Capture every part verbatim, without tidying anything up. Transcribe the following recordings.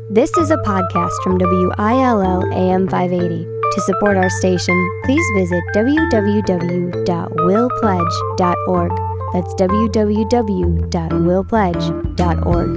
This is a podcast from W I L L A M five eighty. To support our station, please visit w w w dot will pledge dot org. That's w w w dot will pledge dot org.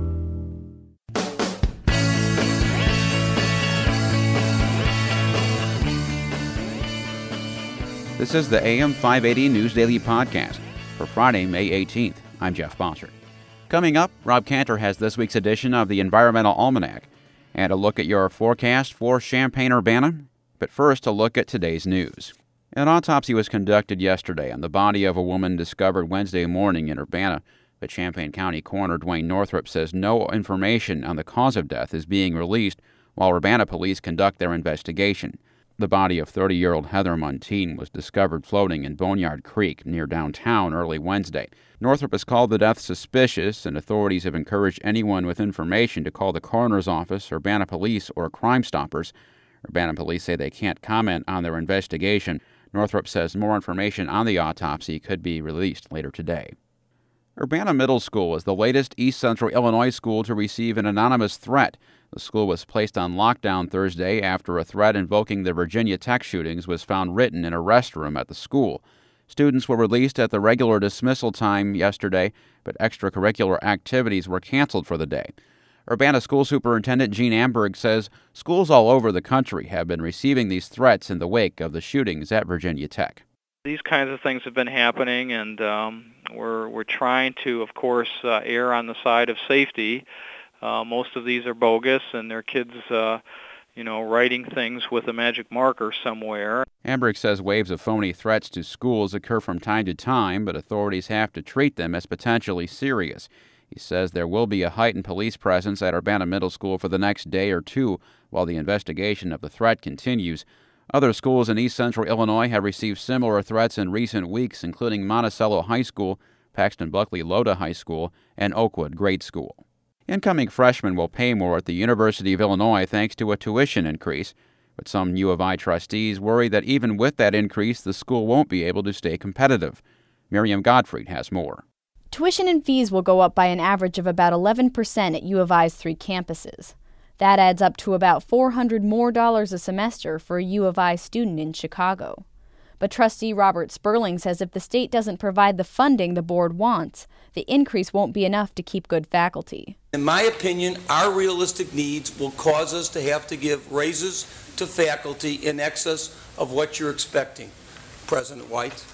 This is the A M five eighty News Daily Podcast for Friday, May eighteenth. I'm Jeff Bossert. Coming up, Rob Cantor has this week's edition of the Environmental Almanac and a look at your forecast for Champaign-Urbana. But first, a look at today's news. An autopsy was conducted yesterday on the body of a woman discovered Wednesday morning in Urbana, but Champaign County Coroner Dwayne Northrup says no information on the cause of death is being released while Urbana police conduct their investigation. The body of thirty-year-old Heather Muntean was discovered floating in Boneyard Creek near downtown early Wednesday. Northrup has called the death suspicious, and authorities have encouraged anyone with information to call the coroner's office, Urbana Police, or Crime Stoppers. Urbana police say they can't comment on their investigation. Northrup says more information on the autopsy could be released later today. Urbana Middle School is the latest East Central Illinois school to receive an anonymous threat. The school was placed on lockdown Thursday after a threat invoking the Virginia Tech shootings was found written in a restroom at the school. Students were released at the regular dismissal time yesterday, but extracurricular activities were canceled for the day. Urbana School Superintendent Gene Amberg says schools all over the country have been receiving these threats in the wake of the shootings at Virginia Tech. These kinds of things have been happening, and um, we're we're trying to, of course, uh, err on the side of safety. Uh, most of these are bogus, and they're kids, uh, you know, writing things with a magic marker somewhere. Amberg says waves of phony threats to schools occur from time to time, but authorities have to treat them as potentially serious. He says there will be a heightened police presence at Urbana Middle School for the next day or two while the investigation of the threat continues. Other schools in East Central Illinois have received similar threats in recent weeks, including Monticello High School, Paxton Buckley Loda High School, and Oakwood Grade School. Incoming freshmen will pay more at the University of Illinois thanks to a tuition increase, but some U of I trustees worry that even with that increase, the school won't be able to stay competitive. Miriam Gottfried has more. Tuition and fees will go up by an average of about eleven percent at U of I's three campuses. That adds up to about four hundred dollars more dollars a semester for a U of I student in Chicago. But trustee Robert Sperling says if the state doesn't provide the funding the board wants, the increase won't be enough to keep good faculty. In my opinion, our realistic needs will cause us to have to give raises to faculty in excess of what you're expecting, President White.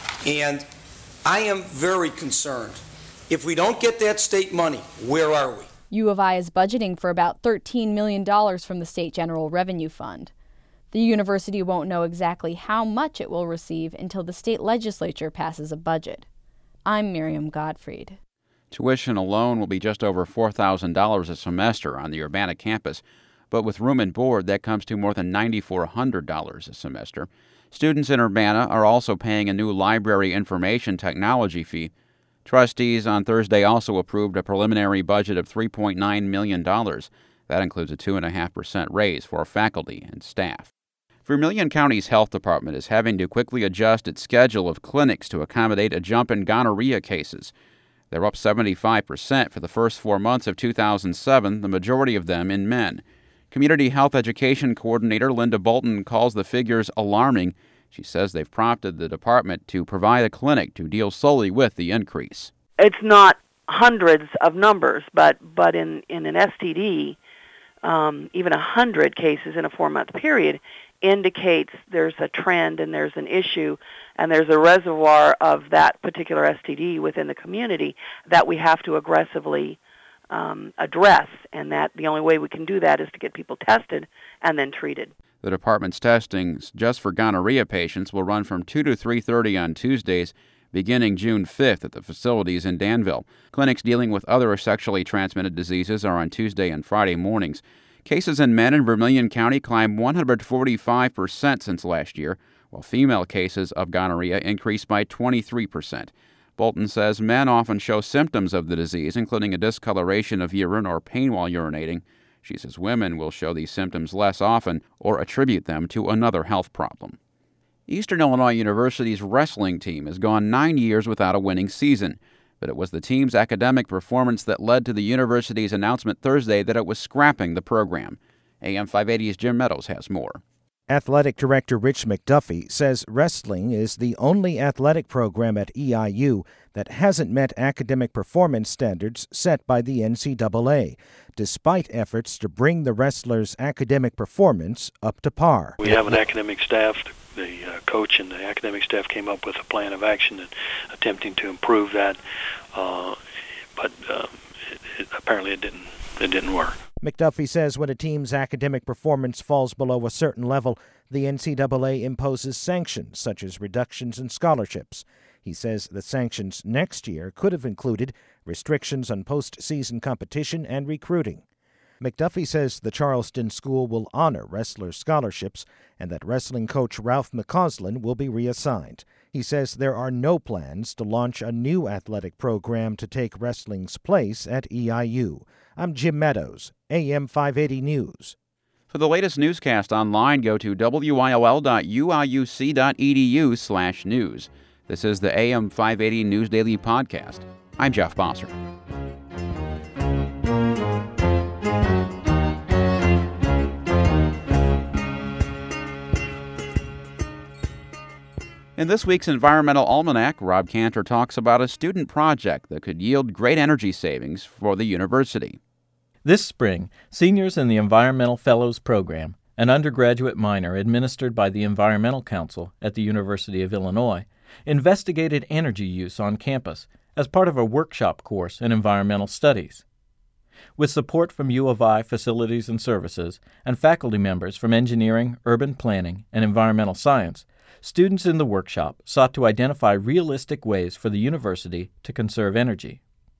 And I am very concerned. If we don't get that state money, where are we? U of I is budgeting for about thirteen million dollars from the State General Revenue Fund. The university won't know exactly how much it will receive until the state legislature passes a budget. I'm Miriam Gottfried. Tuition alone will be just over four thousand dollars a semester on the Urbana campus, but with room and board, that comes to more than nine thousand four hundred dollars a semester. Students in Urbana are also paying a new library information technology fee. Trustees on Thursday also approved a preliminary budget of three point nine million dollars. That includes a two point five percent raise for faculty and staff. Vermilion County's health department is having to quickly adjust its schedule of clinics to accommodate a jump in gonorrhea cases. They're up seventy-five percent for the first four months of two thousand seven, the majority of them in men. Community Health Education Coordinator Linda Bolton calls the figures alarming. She says they've prompted the department to provide a clinic to deal solely with the increase. It's not hundreds of numbers, but, but in, in an S T D, um, even one hundred cases in a four-month period indicates there's a trend and there's an issue and there's a reservoir of that particular S T D within the community that we have to aggressively um, address, and that the only way we can do that is to get people tested and then treated. The department's testing just for gonorrhea patients will run from two to three thirty on Tuesdays, beginning June fifth at the facilities in Danville. Clinics dealing with other sexually transmitted diseases are on Tuesday and Friday mornings. Cases in men in Vermilion County climbed one hundred forty-five percent since last year, while female cases of gonorrhea increased by twenty-three percent. Bolton says men often show symptoms of the disease, including a discoloration of urine or pain while urinating. She says women will show these symptoms less often or attribute them to another health problem. Eastern Illinois University's wrestling team has gone nine years without a winning season. but it was the team's academic performance that led to the university's announcement Thursday that it was scrapping the program. A M five eighty's Jim Meadows has more. Athletic Director Rich McDuffie says wrestling is the only athletic program at E I U that hasn't met academic performance standards set by the N C double A, despite efforts to bring the wrestlers' academic performance up to par. We have an academic staff. The uh, coach and the academic staff came up with a plan of action and attempting to improve that, uh, but uh, it, it, apparently it didn't, it didn't work. McDuffie says when a team's academic performance falls below a certain level, the N C double A imposes sanctions, such as reductions in scholarships. He says the sanctions next year could have included restrictions on postseason competition and recruiting. McDuffie says the Charleston school will honor wrestlers' scholarships and that wrestling coach Ralph McCausland will be reassigned. He says there are no plans to launch a new athletic program to take wrestling's place at E I U. I'm Jim Meadows, A M five eighty News. For the latest newscast online, go to W I L L dot U I U C dot E D U slash news. This is the A M five eighty News Daily Podcast. I'm Jeff Bossert. In this week's Environmental Almanac, Rob Cantor talks about a student project that could yield great energy savings for the university. This spring, seniors in the Environmental Fellows Program, an undergraduate minor administered by the Environmental Council at the University of Illinois, investigated energy use on campus as part of a workshop course in environmental studies. With support from U of I Facilities and Services and faculty members from engineering, urban planning, and environmental science, students in the workshop sought to identify realistic ways for the university to conserve energy.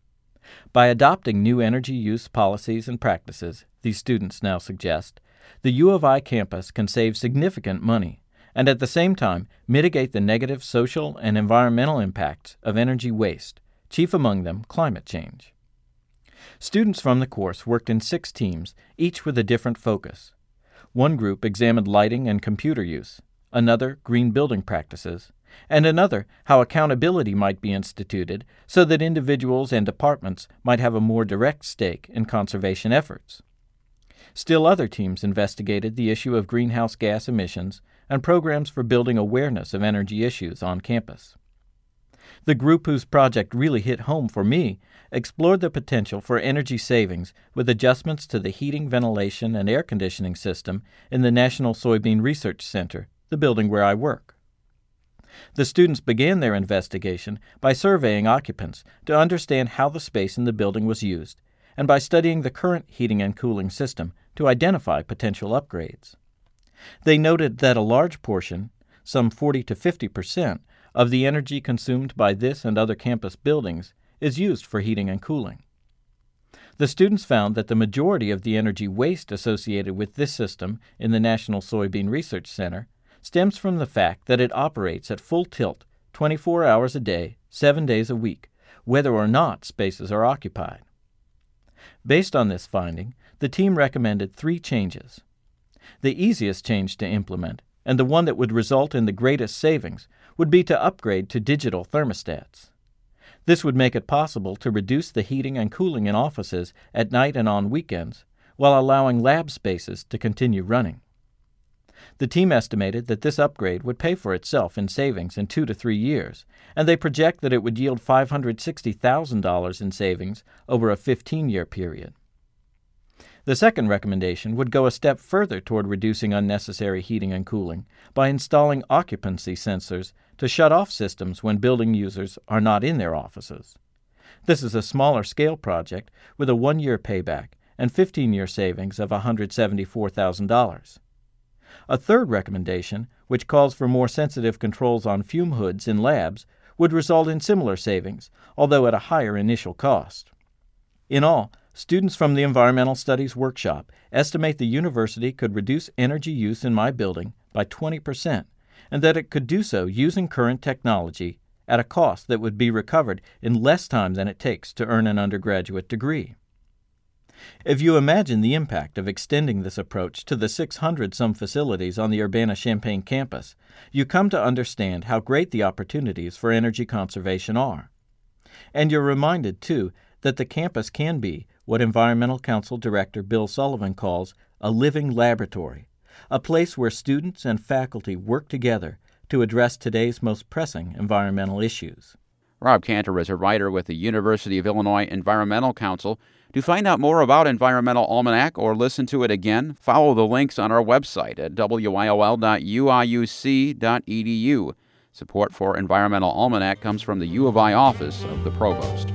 By adopting new energy use policies and practices, these students now suggest, the U of I campus can save significant money and at the same time mitigate the negative social and environmental impacts of energy waste, chief among them climate change. Students from the course worked in six teams, each with a different focus. One group examined lighting and computer use, another green building practices, and another how accountability might be instituted so that individuals and departments might have a more direct stake in conservation efforts. Still other teams investigated the issue of greenhouse gas emissions and programs for building awareness of energy issues on campus. The group whose project really hit home for me explored the potential for energy savings with adjustments to the heating, ventilation, and air conditioning system in the National Soybean Research Center, the building where I work. The students began their investigation by surveying occupants to understand how the space in the building was used, and by studying the current heating and cooling system to identify potential upgrades. They noted that a large portion, some forty to fifty percent, of the energy consumed by this and other campus buildings is used for heating and cooling. The students found that the majority of the energy waste associated with this system in the National Soybean Research Center stems from the fact that it operates at full tilt twenty-four hours a day, seven days a week, whether or not spaces are occupied. Based on this finding, the team recommended three changes. The easiest change to implement, and the one that would result in the greatest savings, would be to upgrade to digital thermostats. This would make it possible to reduce the heating and cooling in offices at night and on weekends, while allowing lab spaces to continue running. The team estimated that this upgrade would pay for itself in savings in two to three years, and they project that it would yield five hundred sixty thousand dollars in savings over a fifteen-year period. The second recommendation would go a step further toward reducing unnecessary heating and cooling by installing occupancy sensors to shut off systems when building users are not in their offices. This is a smaller scale project with a one-year payback and fifteen-year savings of one hundred seventy-four thousand dollars. A third recommendation, which calls for more sensitive controls on fume hoods in labs, would result in similar savings, although at a higher initial cost. In all, students from the Environmental Studies Workshop estimate the university could reduce energy use in my building by twenty percent, and that it could do so using current technology at a cost that would be recovered in less time than it takes to earn an undergraduate degree. If you imagine the impact of extending this approach to the six hundred some facilities on the Urbana-Champaign campus, you come to understand how great the opportunities for energy conservation are. And you're reminded, too, that the campus can be what Environmental Council Director Bill Sullivan calls a living laboratory, a place where students and faculty work together to address today's most pressing environmental issues. Rob Cantor is a writer with the University of Illinois Environmental Council. To find out more about Environmental Almanac or listen to it again, follow the links on our website at w i o l dot u i u c dot e d u. Support for Environmental Almanac comes from the U of I office of the Provost.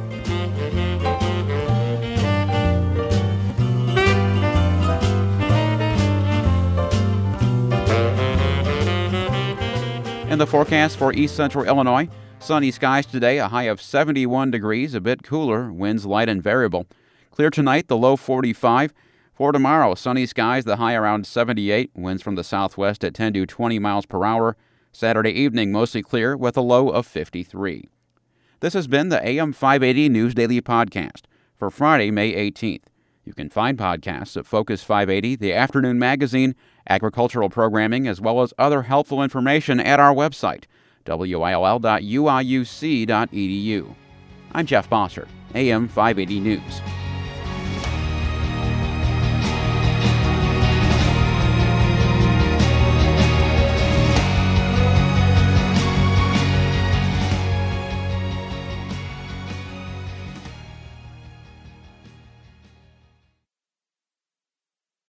And the forecast for East Central Illinois: sunny skies today, a high of seventy-one degrees, a bit cooler, winds light and variable. Clear tonight, the low forty-five. For tomorrow, sunny skies, the high around seventy-eight, winds from the southwest at ten to twenty miles per hour. Saturday evening, mostly clear with a low of fifty-three. This has been the A M five eighty News Daily Podcast for Friday, May eighteenth. You can find podcasts at Focus five eighty, the afternoon magazine, agricultural programming, as well as other helpful information at our website, w i o l dot u i u c dot e d u. I'm Jeff Bossert, A M five eighty News.